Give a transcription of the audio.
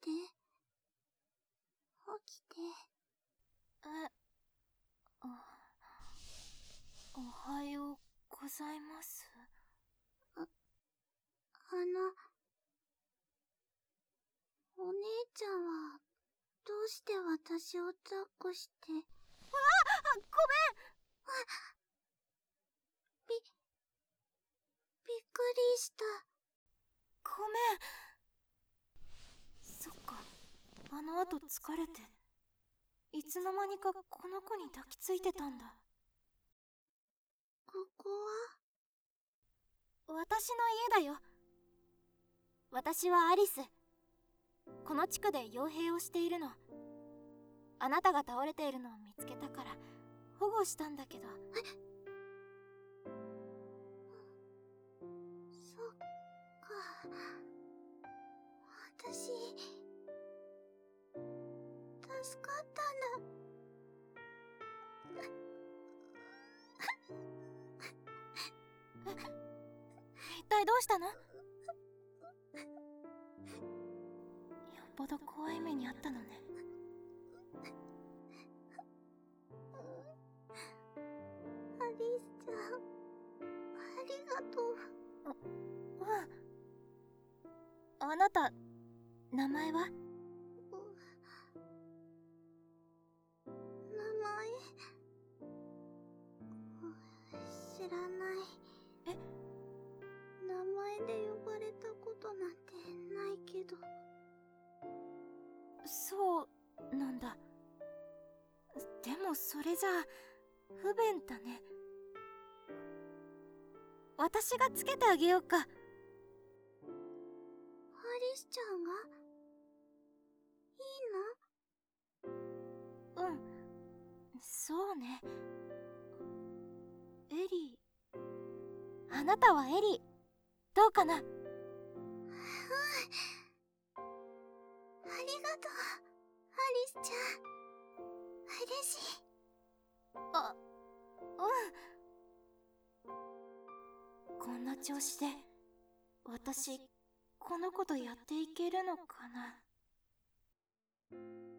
起きて。 おはようございます。 お姉ちゃんは、どうして私を抱っこして。 ごめん。 びっくりした。 ごめん。そっか、あの後疲れて、いつの間にかこの子に抱きついてたんだ。 ここは？ 私の家だよ。私はアリス。この地区で傭兵をしているの。あなたが倒れているのを見つけたから保護したんだけど。 そっか。私助かったんだ。 一体どうしたの？よっぽど怖い目にあったのね。 アリスちゃん、ありがとう。 あなた、名前は？ 名前知らない。名前で呼ばれたことなんてないけど。 そうなんだ。でもそれじゃあ不便だね。私がつけてあげようか。 アリスちゃんがいいの？ うん、そうね。エリー、あなたはエリー、どうかな？ ありがとう、アリスちゃん。嬉しい。 こんな調子で私この子とやっていけるのかな。